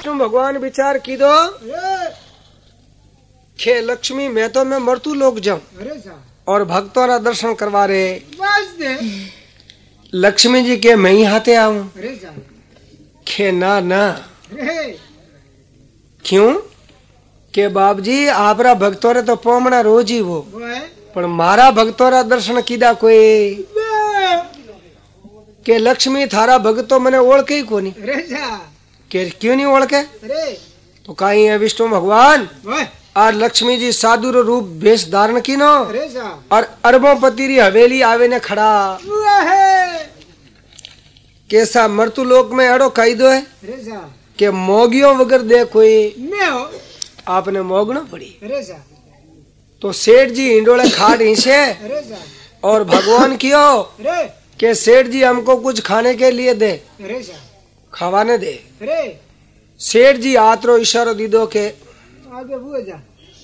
विष्णु भगवान विचार की दो खे लक्ष्मी मैं तो मैं मरतू लोग जाऊं और भक्तों का दर्शन करवा रहे। लक्ष्मी जी के मैं ही हाथे आऊं खे ना ना क्यों के बाप जी आपरा भक्तों रे तो पोमना रोज ही वो पर मारा भक्तों रा दर्शन कीदा कोई के लक्ष्मी थारा भक्तो मने ओळखे ही कोनी के क्यों नहीं ओळखे तो काई है विष्णु भगवान और लक्ष्मी जी साधु रो रूप वेश धारण कीनो और अरबों पति री हवेली आवे ने खड़ा कैसा मृत्यु लोक में अड़ो कही दो है के मोगियों वगर दे कोई आपने मोगना पड़ी तो सेठ जी इंडोले खाट हिंसे और भगवान कियो के सेठ जी हमको कुछ खाने के लिए दे खावाने दे। सेठ जी आतरो इशारो दीदो के आगे बुआ जा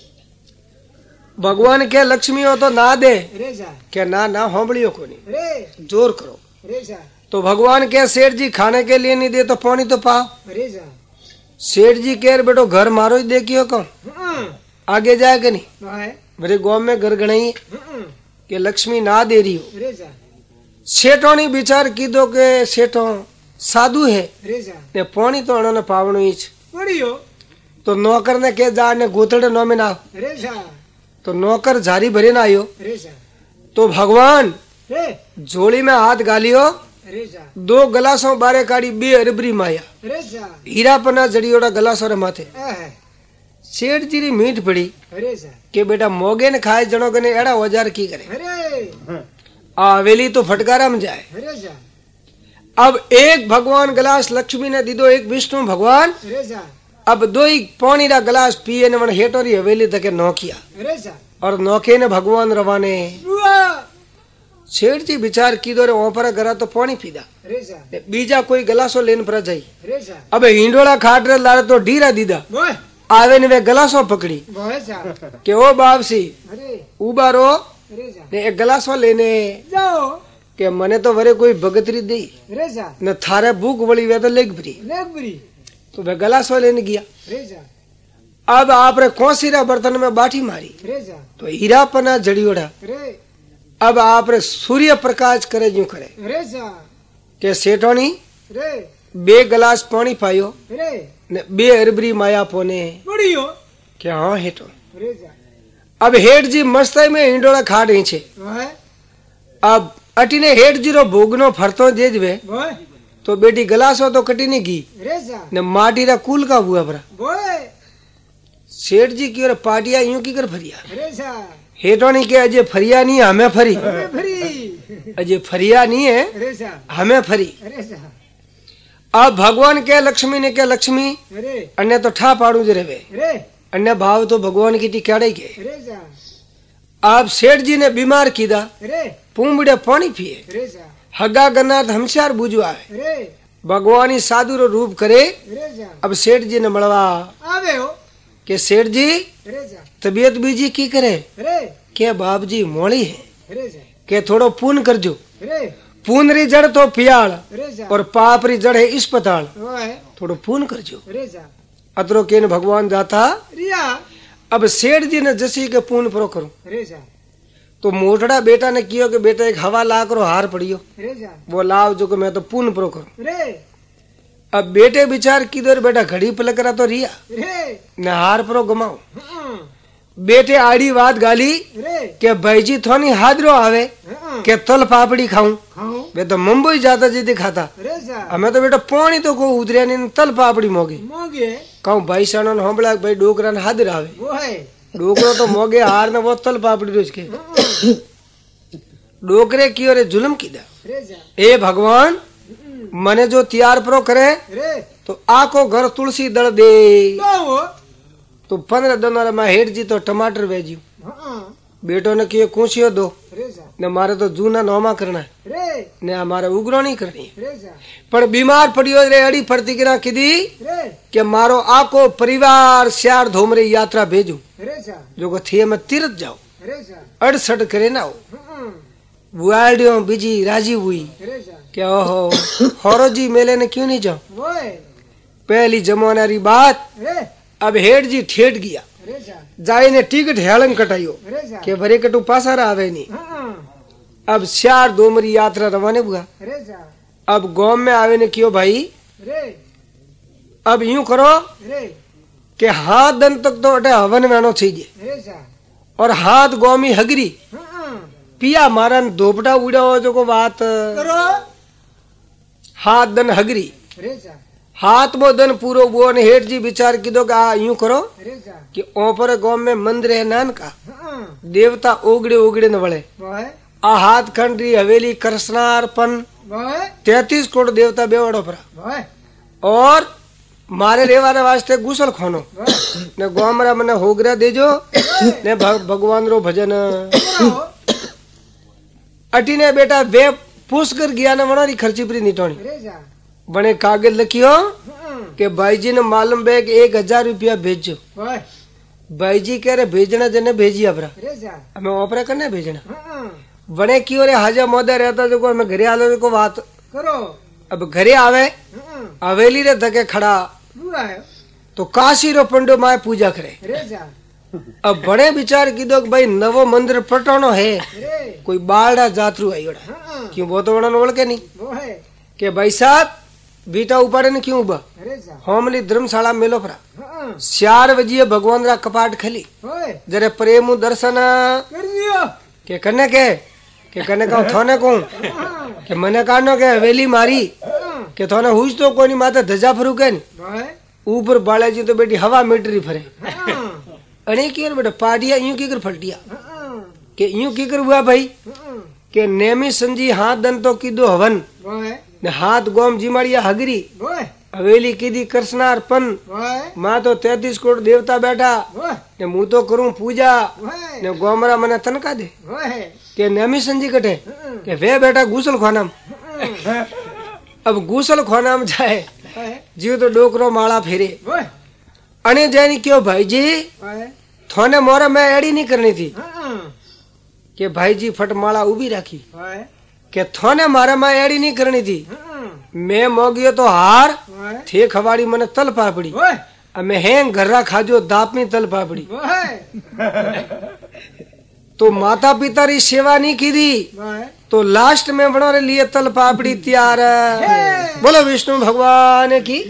भगवान के लक्ष्मी हो तो ना दे के ना ना होंबड़ियों को नहीं जोर करो तो भगवान के सेठ जी खाने के लिए नहीं दे तो पानी तो पाओ। सेठ जी कह बेटो घर मारो ही देखियो कौन आगे जाएगा नहीं मेरे गांव में घर गणाई के लक्ष्मी ना दे रही हो। सेठों ने विचार की दो के सेठों साधु है ने पानी तो उन्होंने पावनो ही तो नौकर ने के जा ने गोतड़े नो में ना तो नौकर झारी भरे ना आयो तो भगवान झोली में हाथ गालियो दो गलासों बारे काढ़ी बे अरबरी माया हीरा पना जड़ियोड़ा गलासों रे माथे। सेठ जी री मीठ पड़ी के बेटा मोगे ने खाए जनो कने एड़ा औजार की करे हवेली तो फटकारा में जाए। अब एक भगवान गलास लक्ष्मी ने दीदो एक विष्णु भगवान अब दो ही पानी रा गलास पिए ने मन हेटोरी हवेली तके नौकिया और नौके ने भगवान रवाने। सेठ जी विचार की दो रे ओपरा गरा तो पानी पीदा बीजा कोई गलासो लेन पर जाई। अब हिंडोला खाट रे लारे तो ढीरा दीदा आवे ने वे गलासो पकड़ी के ओ बापसी उबारो ने एक गलासो लेने जाओ के मने तो वरे कोई भगतरी दी न थारे भूख बड़ी वे तो लेग भरी तो वे गलासो लेने गया। अब आप रे कौसीरा बर्तन में बाठी मारी तो हीरा पना जड़ियोड़ा अब आप रे सूर्य प्रकाश करे जो करे के सेठोनी बे गलास पानी पायो ने बे अरबरी माया पोने के हाँ हेठो। अब हेठ जी मस्ताई में हिंडोला खाट ही छे अब अटीने हेठ जी रो भोगनो फरतो जेजवे तो बेटी गलासो तो कटी नहीं की ने माटी रा कूल का हुआ भरा। सेठ जी की और पाटिया यूं की कर फरिया हेठो नहीं के अजय फरिया नहीं हमें फरी अजय फरिया नहीं है हमें फरी। अब भगवान के लक्ष्मी ने क्या लक्ष्मी अन्य तो ठा पाड़ू जे रेवे अन्य भाव तो भगवान की टिकाड़े के। आप सेठ जी ने बीमार कीदा पूंबड़े पानी पिए हगा गन्नाथ हमशार बुझो आवे भगवान ही साधु रो रूप करे। अब सेठ जी ने मलवा आवे हो के सेठ जी तबीयत बीजी की करे के बाप जी मोड़ी है के थोड़ो पून करजो पून री जड़ तो पियाल और पाप री जड़ है इस्पताल थोड़ो पून करजो अतरो के भगवान जाता। अब सेठ जी ने जसी के पून प्रो करूं तो मोटड़ा बेटा ने कियो के बेटा एक हवा ला करो हार पड़ियो वो लाव जो के मैं तो पून प्रो करूं। अब बेटे विचार की दो बेटा घड़ी पलक रहा तो रिया न हार प्रो गमाओ बेटे आड़ी बात गाली के भाई जी थोनी हाजरो आवे के तल पापड़ी खाऊं वे तो मुंबई जाता जी दिखाता हमें तो बेटा पानी तो को उतरिया नहीं तल पापड़ी मोगे कहूं भाई सानो ने होंबड़ा भाई डोकरा ने हाजिर आवे डोकरो तो मोगे हार ने वो तल पापड़ी रोज के डोकरे की और जुल्म कीदा ए भगवान मने जो तैयार प्रो करे तो आको घर तुलसी दल दे तो 15 दिन में हेठ जी तो टमाटर भेजियो बेटो ने किए कुशियो दो ने मारे तो जूना नोमा करना है ने हमारे उगरो नहीं करनी पर बीमार पड़ियो रे अड़ी फरती गिरा किदी के मारो आको परिवार श्यार धोमरे यात्रा भेजू जो को थे में तीर्थ जाओ 68 करे ना हो बुआडियो बीजी राजी हुई क्या ओहो हौरो जी मेले ने क्यों नहीं जाओ पहली जमाना री बात। अब हेठ जी ठेठ गया जाए ने टिकट हेलन कटाइयो के भरे कटू पासारा आवे नहीं। अब श्यार दोमरी यात्रा रवाने हुआ। अब गांव में आवे ने क्यों भाई अब यूं करो कि हाथ दन तक तो अटे हवन वेनो चाहिए और हाथ गांव में हगरी पिया मारन धोपटा उड़ा हो जो को बात करो। हाथ दन हगरी हाथ वो दन पूरो वो ने हेठ जी विचार की दो यूं करो कि ओपर गांव में मंदिर है नान का देवता ओगड़े ओगड़े न बड़े आ हाथ खंड री हवेली कृष्णार्पण 33 करोड़ देवता बेवड़ो पर और मारे रेवाने वास्ते गुसल खोनो ने गोमरा मने होगरा देजो ने भगवान रो भजन अटी ने बेटा वे पूछ कर गया ने मनारी खर्ची परी निटोनी बने कागज लिखियो कि भाई जी ने मालूम बे कि 1000 रुपया भेजो। भाई जी कह रहे भेजना जने भेजी अपरा हमें ओपरा करने भेजना बने क्यों रे हाजा मोदा रहता जो को हमें घरे आलो को बात करो। अब घरे आवे हवेली रे धके खड़ा तो काशी रो पंडो माए पूजा करे। अब बड़े विचार की दो भाई नवो मंदिर पटानो है कोई बाड़ा जातरू आयोड़ा क्यों वो तो बड़ा ओढ़ के नहीं के भाई साहब बीटा उपाड़े ने क्यों उबा होमली धर्मशाला मेलो परा 4 बजे भगवान रा कपाट खली जरे प्रेम दर्शन के कने का थाने को के मने कानो के हवेली मारी के थाने हुज तो कोनी माता धजा फरू के ऊपर बालाजी तो बेटी हवा मीटरी फरे अने की बेटा पाडिया यूं की कर फलटिया के यूं की कर हुआ भाई के नेमी संजी हाथ दन तो की दो हवन ने हाथ गोम जिमाड़िया हगरी हवेली की दी कृष्णार्पण मां तो 33 करोड़ देवता बैठा ने मुंह तो करूं पूजा ने गोमरा मने तनका दे के नेमी संजी कटे के वे बेटा गुसल खाना अब गुसल खाना में जाए जीव तो डोकरो माला फेरे अने जानी क्यों भाई जी थोने मोरा मैं एड़ी नहीं करनी थी के भाई जी फटमाला उभी रखी के थोने मारा मैं एड़ी नहीं करनी थी मैं मोगियो तो हार थे खवाड़ी मने तल पापड़ी अब मैं हेंग घर्रा खाजो दापनी तल पापड़ी तो माता पिता री सेवा नहीं की दी तो लास्ट में बनो रे लिए तल पापड़ी तैयार बोलो विष्णु भगवान की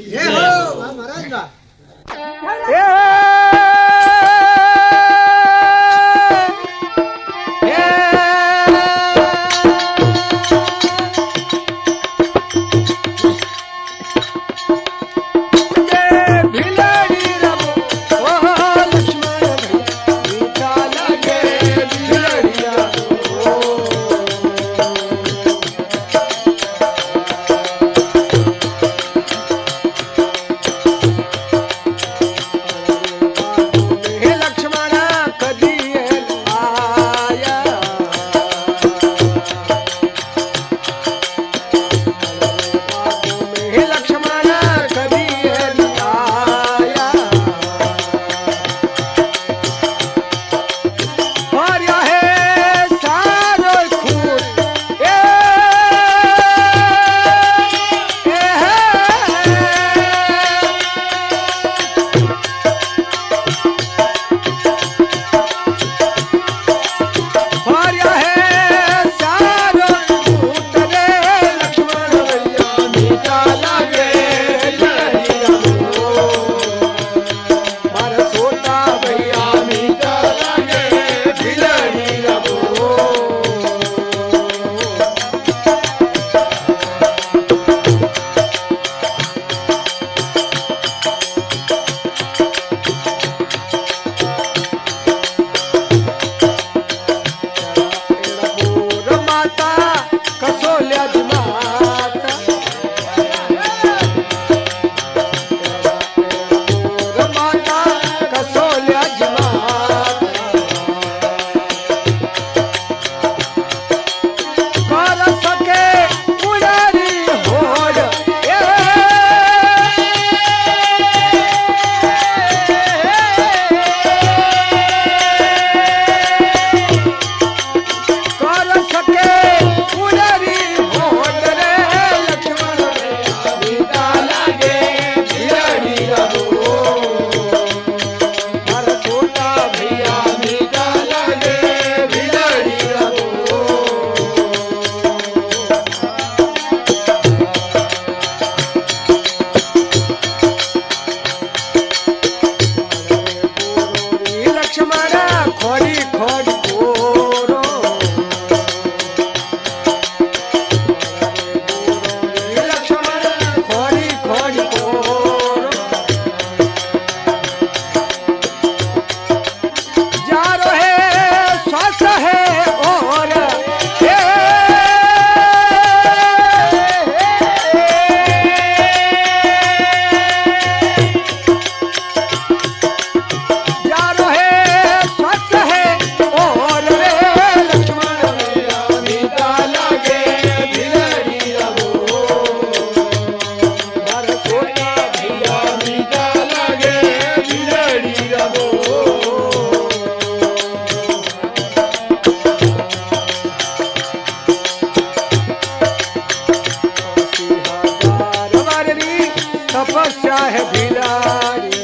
भिलाड़ी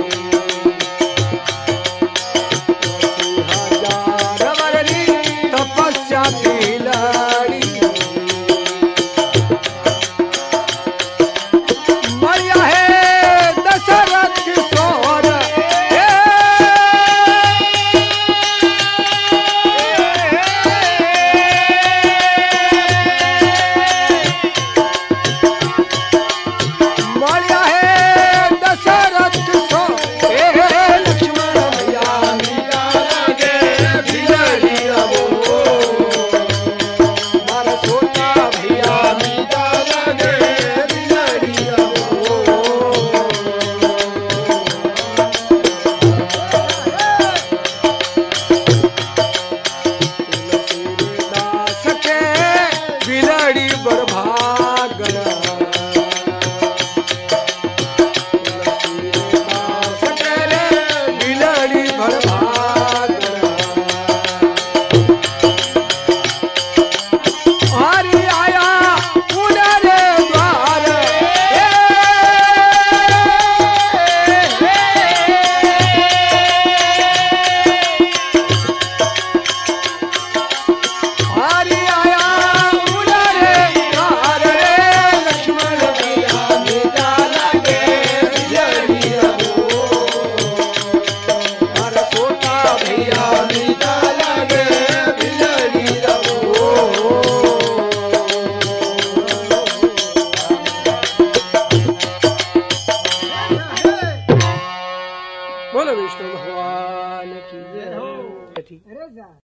तपस्या भिलाड़ी मरिया है दशरथ किशोर मरिया है दशरथ किशोर लक्ष्मण भैया मीरा लागे भिलाड़ी मारा सोना भैया मीरा लागे भिलाड़ी दास के भिलाड़ी बरभागना दास के रे भिलाड़ी बरभागना हरि आया पुनरे द्वार हरि आया पुनरे द्वार लक्ष्मण भैया मीरा लागे भिलाड़ी मारा सोना भैया मीरा लागे भिलाड़ी बोलो विष्णु भगवान की जय हो।